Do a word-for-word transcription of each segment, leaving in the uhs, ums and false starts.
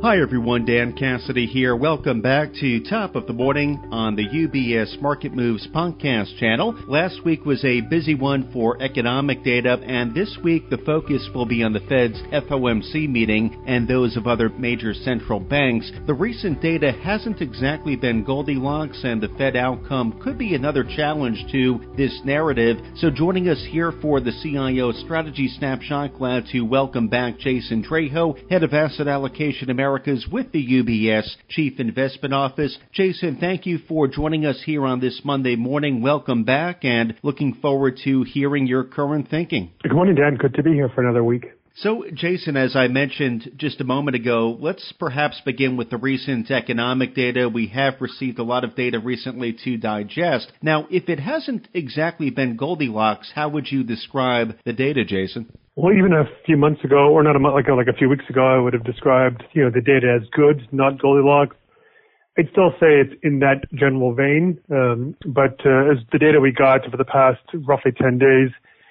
Hi everyone, Dan Cassidy here. Welcome back to Top of the Morning on the U B S Market Moves podcast channel. Last week was a busy one for economic data, and this week the focus will be on the Fed's F O M C meeting and those of other major central banks. The recent data hasn't exactly been Goldilocks, and the Fed outcome could be another challenge to this narrative. So joining us here for the C I O Strategy Snapshot, glad to welcome back Jason Trejo, Head of Asset Allocation Americas with the U B S Chief Investment Office. Jason, thank you for joining us here on this Monday morning. Welcome back, and looking forward to hearing your current thinking. Good morning, Dan. Good to be here for another week. So, Jason, as I mentioned just a moment ago, let's perhaps begin with the recent economic data. We have received a lot of data recently to digest. Now, if it hasn't exactly been Goldilocks, how would you describe the data, Jason? Well, even a few months ago, or not a month, like like a few weeks ago, I would have described, you know, the data as good, not Goldilocks. I'd still say it's in that general vein, um, but uh, as the data we got for the past roughly ten days,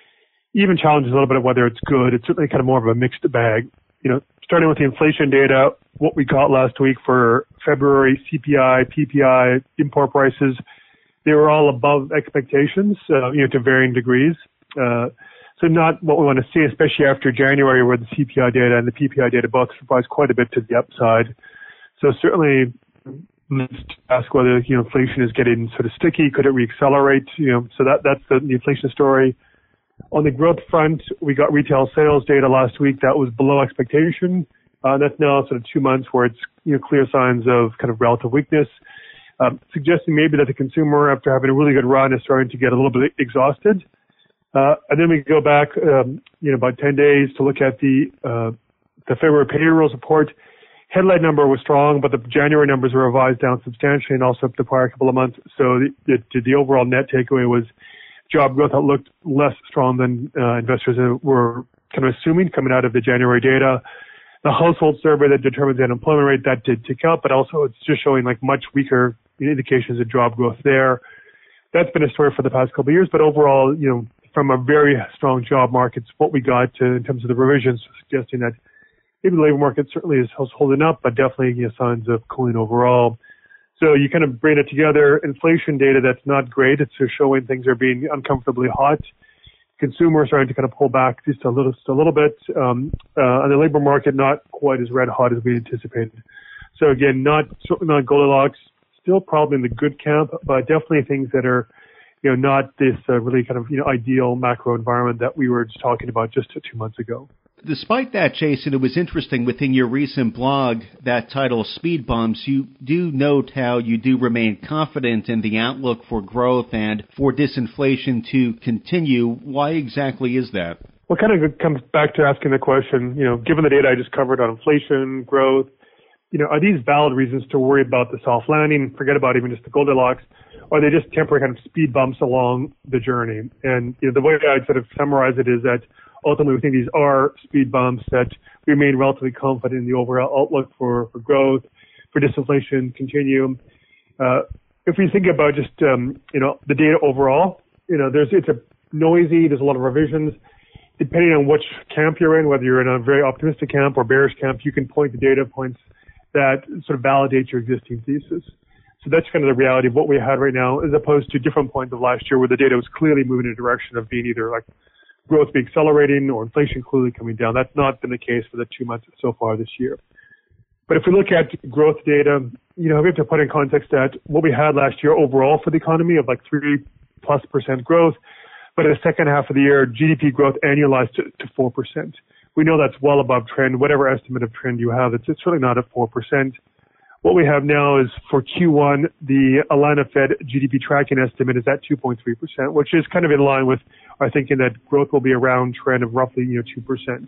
even challenges a little bit of whether it's good. It's certainly kind of more of a mixed bag. You know, starting with the inflation data, what we got last week for February C P I, P P I, import prices, they were all above expectations, uh, you know, to varying degrees. Uh, So not what we want to see, especially after January, where the C P I data and the P P I data both surprised quite a bit to the upside. So certainly, let's ask whether, you know, inflation is getting sort of sticky. Could it reaccelerate? You know, so that that's the, the inflation story. On the growth front, we got retail sales data last week that was below expectation. Uh, that's now sort of two months where it's, you know, clear signs of kind of relative weakness, um, suggesting maybe that the consumer, after having a really good run, is starting to get a little bit exhausted. Uh, and then we go back, um, you know, about ten days to look at the, uh, the February payrolls report. Headline number was strong, but the January numbers were revised down substantially and also up the prior couple of months. So the, the, the overall net takeaway was job growth that looked less strong than, uh, investors were kind of assuming coming out of the January data. The household survey that determines the unemployment rate, that did tick up, but also it's just showing like much weaker indications of job growth there. That's been a story for the past couple of years, but overall, you know, from a very strong job market, what we got to, in terms of the revisions, suggesting that maybe the labor market certainly is holding up, but definitely, you know, signs of cooling overall. So you kind of bring it together, inflation data that's not great. It's just showing things are being uncomfortably hot. Consumers starting to kind of pull back just a little, just a little bit. Um, uh, and the labor market not quite as red hot as we anticipated. So again, not certainly not Goldilocks, still probably in the good camp, but definitely things that are, you know, not this uh, really kind of, you know, ideal macro environment that we were just talking about just two months ago. Despite that, Jason, it was interesting within your recent blog, that title, Speed Bumps, you do note how you do remain confident in the outlook for growth and for disinflation to continue. Why exactly is that? Well, it kind of comes back to asking the question, you know, given the data I just covered on inflation, growth, you know, are these valid reasons to worry about the soft landing? Forget about even just the Goldilocks. Or are they just temporary kind of speed bumps along the journey? And, you know, the way I'd sort of summarize it is that ultimately we think these are speed bumps, that we remain relatively confident in the overall outlook for, for growth, for disinflation continue. Uh, if we think about just, um, you know, the data overall, you know, there's, it's a noisy, there's a lot of revisions. Depending on which camp you're in, whether you're in a very optimistic camp or bearish camp, you can point to data points that sort of validate your existing thesis. So that's kind of the reality of what we had right now, as opposed to different points of last year where the data was clearly moving in a direction of being either like growth be accelerating or inflation clearly coming down. That's not been the case for the two months so far this year. But if we look at growth data, you know, we have to put in context that what we had last year overall for the economy of like three plus percent growth, but in the second half of the year, G D P growth annualized to, to four percent. We know that's well above trend. Whatever estimate of trend you have, it's, it's really not at four percent. What we have now is for Q one, the Atlanta Fed G D P tracking estimate is at two point three percent, which is kind of in line with our thinking that growth will be around trend of roughly, you know, two percent.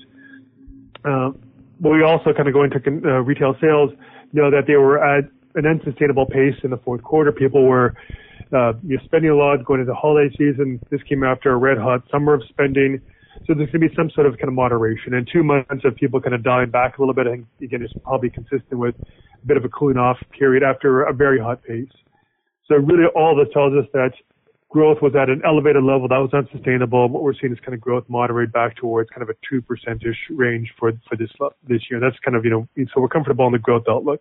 Uh, but we also kind of go into uh, retail sales, know that they were at an unsustainable pace in the fourth quarter. People were uh, you know, spending a lot going into the holiday season. This came after a red hot summer of spending. So there's going to be some sort of kind of moderation. And two months of people kind of dying back a little bit, I think, again, is probably consistent with a bit of a cooling off period after a very hot pace. So really all this tells us that growth was at an elevated level that was unsustainable. What we're seeing is kind of growth moderate back towards kind of a two percent-ish range for for this this year. That's kind of, you know, so we're comfortable on the growth outlook.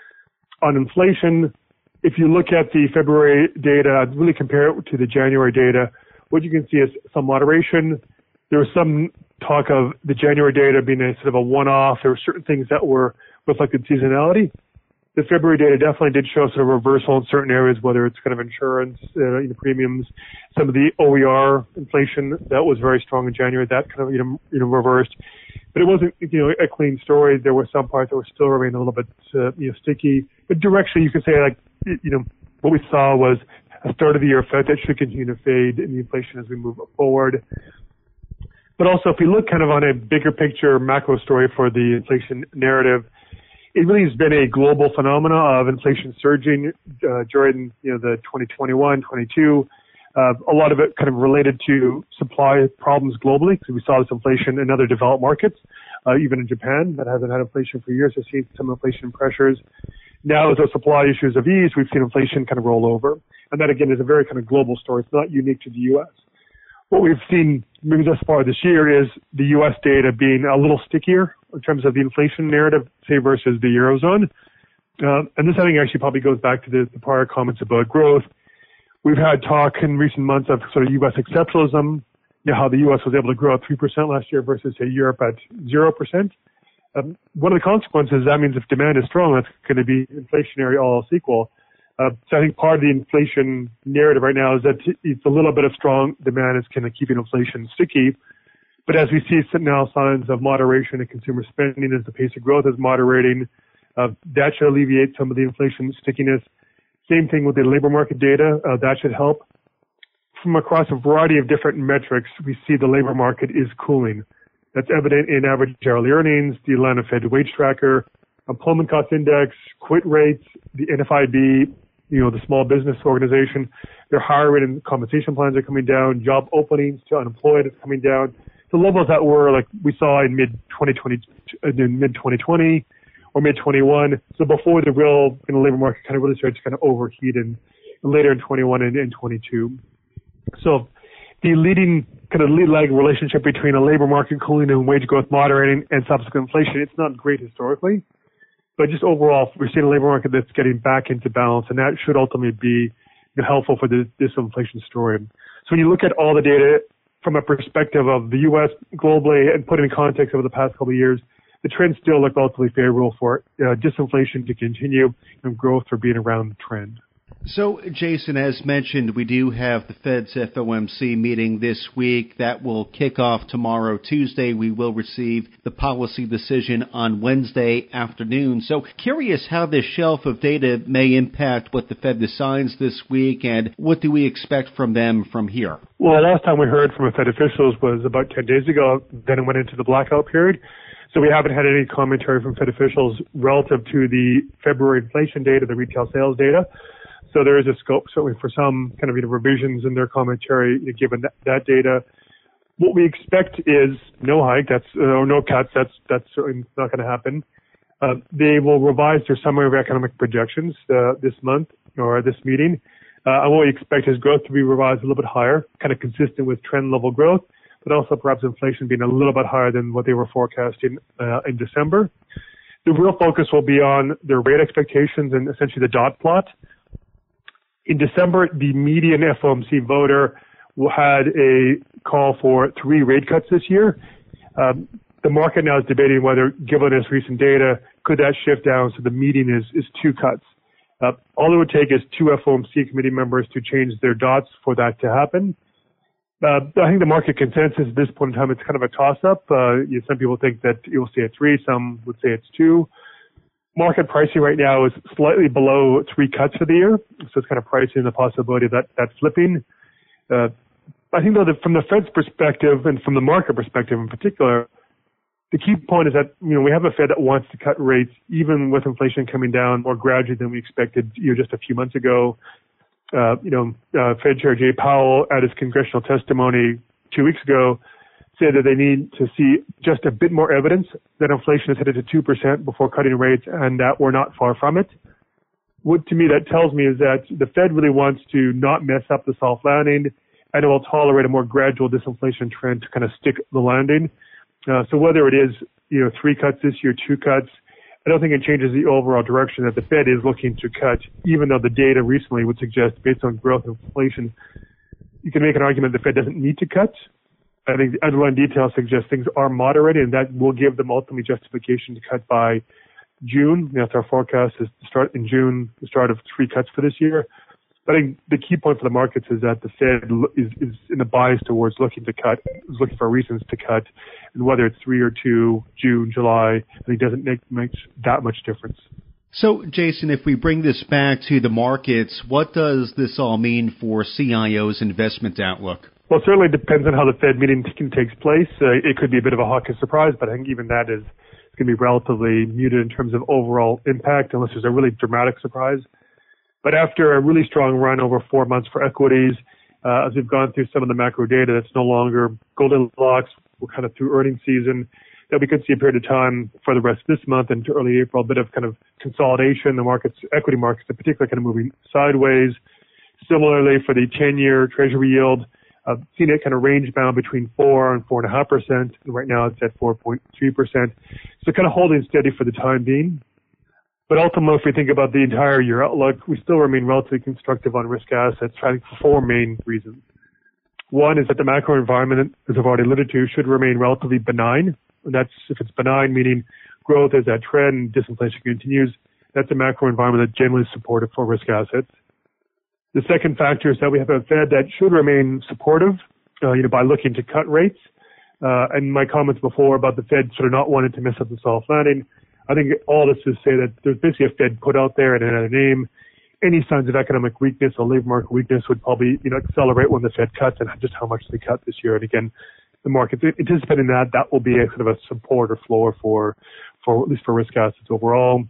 On inflation, if you look at the February data, really compare it to the January data, what you can see is some moderation. There was some talk of the January data being a sort of a one-off. There were certain things that were reflected seasonality. The February data definitely did show sort of reversal in certain areas, whether it's kind of insurance, uh, you know, premiums, some of the O E R inflation that was very strong in January, that kind of, you know, you know, reversed. But it wasn't, you know, a clean story. There were some parts that were still remaining a little bit, uh, you know, sticky. But directionally, you could say, like, you know, what we saw was a start of the year effect that should continue to fade in the inflation as we move forward. But also, if we look kind of on a bigger picture macro story for the inflation narrative, it really has been a global phenomena of inflation surging uh, during, you know, the twenty twenty-one, twenty-two. Uh, a lot of it kind of related to supply problems globally, because we saw this inflation in other developed markets, uh, even in Japan that hasn't had inflation for years. We've seen some inflation pressures. Now, as those supply issues have eased, we've seen inflation kind of roll over, and that again is a very kind of global story. It's not unique to the U S. What we've seen maybe thus far this year is the U S data being a little stickier in terms of the inflation narrative, say, versus the Eurozone. Uh, and this, I think, actually probably goes back to the, the prior comments about growth. We've had talk in recent months of sort of U S exceptionalism, you know, how the U S was able to grow at three percent last year versus, say, Europe at zero percent. Um, one of the consequences, that means if demand is strong, that's going to be inflationary, all else equal. Uh, so I think part of the inflation narrative right now is that it's a little bit of strong demand is kind of keeping inflation sticky. But as we see now signs of moderation in consumer spending as the pace of growth is moderating, uh, that should alleviate some of the inflation stickiness. Same thing with the labor market data. Uh, that should help. From across a variety of different metrics, we see the labor market is cooling. That's evident in average hourly earnings, the Atlanta Fed wage tracker, employment cost index, quit rates, the N F I B, you know, the small business organization. Their hiring and compensation plans are coming down. Job openings to unemployed is coming down. The levels that were like we saw in mid twenty twenty, in mid twenty twenty or mid twenty-one. So before the real, you know, labor market kind of really started to kind of overheat and later in twenty-one and, and twenty-two. So the leading kind of lead lag relationship between a labor market cooling and wage growth moderating and subsequent inflation, it's not great historically. But just overall, we're seeing a labor market that's getting back into balance, and that should ultimately be helpful for the disinflation story. So when you look at all the data from a perspective of the U S globally and put in context over the past couple of years, the trends still look relatively favorable for uh, disinflation to continue and growth for being around the trend. So, Jason, as mentioned, we do have the Fed's F O M C meeting this week. That will kick off tomorrow, Tuesday. We will receive the policy decision on Wednesday afternoon. So, curious how this shelf of data may impact what the Fed decides this week, and what do we expect from them from here? Well, last time we heard from Fed officials was about ten days ago. Then it went into the blackout period. So we haven't had any commentary from Fed officials relative to the February inflation data, the retail sales data. So there is a scope certainly for some kind of, you know, revisions in their commentary, you know, given that, that data. What we expect is no hike, that's uh, or no cuts. That's that's certainly not going to happen. Uh, they will revise their summary of economic projections uh, this month or this meeting. Uh, and what we expect is growth to be revised a little bit higher, kind of consistent with trend level growth, but also perhaps inflation being a little bit higher than what they were forecasting uh, in December. The real focus will be on their rate expectations and essentially the dot plot. In December, the median F O M C voter had a call for three rate cuts this year. Um, the market now is debating whether, given this recent data, could that shift down so the median is, is two cuts. Uh, all it would take is two F O M C committee members to change their dots for that to happen. Uh, I think the market consensus at this point in time, it's kind of a toss-up. Uh, you know, some people think that it will stay at three, some would say it's two. Market pricing right now is slightly below three cuts for the year, so it's kind of pricing the possibility of that, that flipping. Uh, I think, though, that from the Fed's perspective and from the market perspective in particular, the key point is that, you know, we have a Fed that wants to cut rates even with inflation coming down more gradually than we expected, you know, just a few months ago. Uh, you know, uh, Fed Chair Jay Powell at his congressional testimony two weeks ago said that they need to see just a bit more evidence that inflation is headed to two percent before cutting rates, and that we're not far from it. what to me that tells me is that the Fed really wants to not mess up the soft landing, and it will tolerate a more gradual disinflation trend to kind of stick the landing. Uh, so whether it is, you know, three cuts this year, two cuts, I don't think it changes the overall direction that the Fed is looking to cut, even though the data recently would suggest, based on growth and inflation, you can make an argument the Fed doesn't need to cut. I think the underlying details suggest things are moderated, and that will give them ultimately justification to cut by June. That's our forecast, is to start in June, the start of three cuts for this year. But I think the key point for the markets is that the Fed is, is in a bias towards looking to cut, is looking for reasons to cut, and whether it's three or two, June, July, I think doesn't make, make that much difference. So, Jason, if we bring this back to the markets, what does this all mean for C I O's investment outlook? Well, it certainly depends on how the Fed meeting takes place. Uh, it could be a bit of a hawkish surprise, but I think even that is going to be relatively muted in terms of overall impact, unless there's a really dramatic surprise. But after a really strong run over four months for equities, uh, as we've gone through some of the macro data, that's no longer Goldilocks. We're kind of through earnings season. That we could see a period of time for the rest of this month into early April, a bit of kind of consolidation. The markets, equity markets in particular, kind of moving sideways. Similarly, for the ten-year Treasury yield, I've seen it kind of range bound between four and four and a half percent. Right now it's at four point three percent. So kind of holding steady for the time being. But ultimately, if we think about the entire year outlook, we still remain relatively constructive on risk assets, trying for four main reasons. One is that the macro environment, as I've already alluded to, should remain relatively benign. And that's, if it's benign, meaning growth is that trend, disinflation continues, that's a macro environment that's generally supportive for risk assets. The second factor is that we have a Fed that should remain supportive, uh, you know, by looking to cut rates. Uh, and my comments before about the Fed sort of not wanting to mess up the soft landing, I think all this is to say that there's basically a Fed put out there and it had a name. Any signs of economic weakness or labor market weakness would probably, you know, accelerate when the Fed cuts and just how much they cut this year. And again, the market anticipating that, that will be a sort of a support or floor for, for at least for risk assets overall.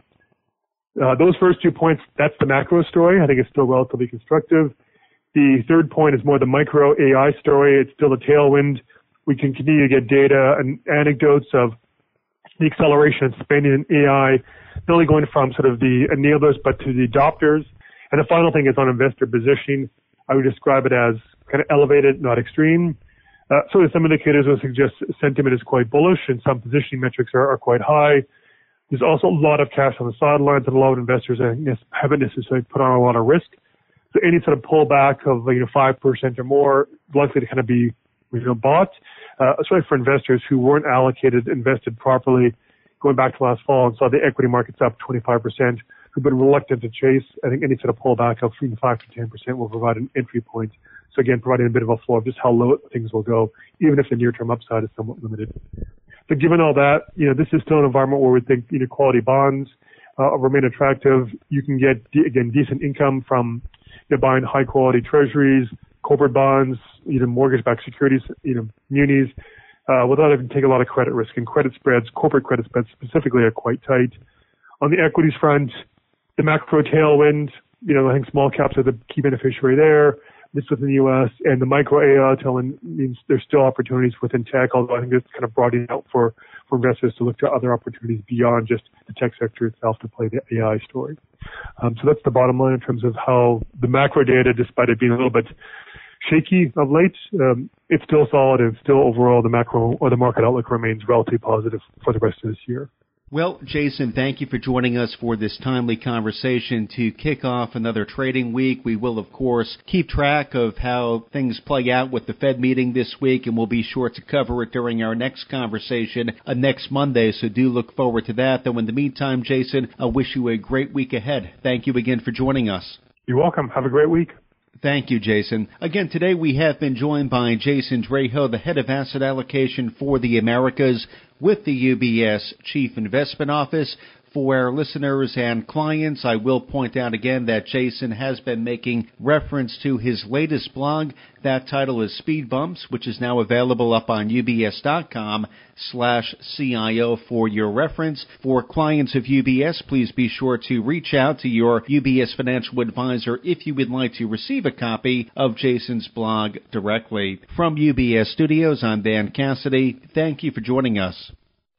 Uh, those first two points, that's the macro story. I think it's still relatively constructive. The third point is more the micro A I story. It's still a tailwind. We can continue to get data and anecdotes of the acceleration of spending in A I, not only going from sort of the enablers, but to the adopters. And the final thing is on investor positioning. I would describe it as kind of elevated, not extreme. Uh, so some indicators will suggest sentiment is quite bullish and some positioning metrics are, are quite high. There's also a lot of cash on the sidelines and a lot of investors haven't necessarily put on a lot of risk. So any sort of pullback of, you know, five percent or more likely to kind of be, you know, bought, uh, especially for investors who weren't allocated, invested properly going back to last fall and saw the equity markets up twenty-five percent, who've been reluctant to chase. I think any sort of pullback of three, five to ten percent will provide an entry point. So again, providing a bit of a floor of just how low things will go, even if the near-term upside is somewhat limited. But given all that, you know, this is still an environment where we think, you know, quality bonds uh, remain attractive. You can get, again, decent income from, you know, buying high-quality treasuries, corporate bonds, you know, mortgage-backed securities, you know, munis, uh, without having to take a lot of credit risk. And credit spreads, corporate credit spreads specifically, are quite tight. On the equities front, the macro tailwind, you know, I think small caps are the key beneficiary there. This within the U S, and the micro A I tailwind means there's still opportunities within tech, although I think it's kind of broadening out for, for investors to look to other opportunities beyond just the tech sector itself to play the A I story. Um, so that's the bottom line in terms of how the macro data, despite it being a little bit shaky of late, um, it's still solid and still overall the macro or the market outlook remains relatively positive for the rest of this year. Well, Jason, thank you for joining us for this timely conversation to kick off another trading week. We will, of course, keep track of how things play out with the Fed meeting this week, and we'll be sure to cover it during our next conversation uh, next Monday, so do look forward to that. Though in the meantime, Jason, I wish you a great week ahead. Thank you again for joining us. You're welcome. Have a great week. Thank you, Jason. Again, today we have been joined by Jason Draho, the head of asset allocation for the Americas with the U B S Chief Investment Office. For our listeners and clients, I will point out again that Jason has been making reference to his latest blog. That title is Speed Bumps, which is now available up on ubs.com slash CIO for your reference. For clients of U B S, please be sure to reach out to your U B S financial advisor if you would like to receive a copy of Jason's blog directly. From U B S Studios, I'm Dan Cassidy. Thank you for joining us.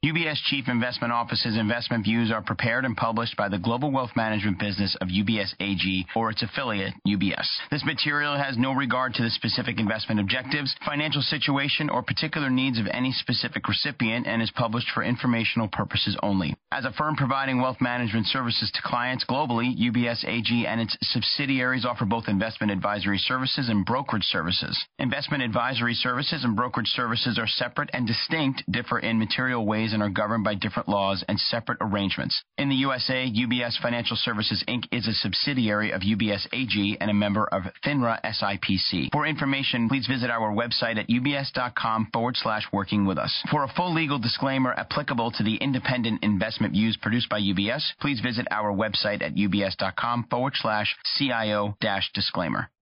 U B S Chief Investment Office's investment views are prepared and published by the global wealth management business of U B S A G or its affiliate, U B S. This material has no regard to the specific investment objectives, financial situation, or particular needs of any specific recipient and is published for informational purposes only. As a firm providing wealth management services to clients globally, U B S A G and its subsidiaries offer both investment advisory services and brokerage services. Investment advisory services and brokerage services are separate and distinct, differ in material ways, and are governed by different laws and separate arrangements. In the U S A, U B S Financial Services, Incorporated is a subsidiary of U B S A G and a member of FINRA S I P C. For information, please visit our website at ubs.com forward slash working with us. For a full legal disclaimer applicable to the independent investment views produced by U B S, please visit our website at ubs.com forward slash CIO dash disclaimer.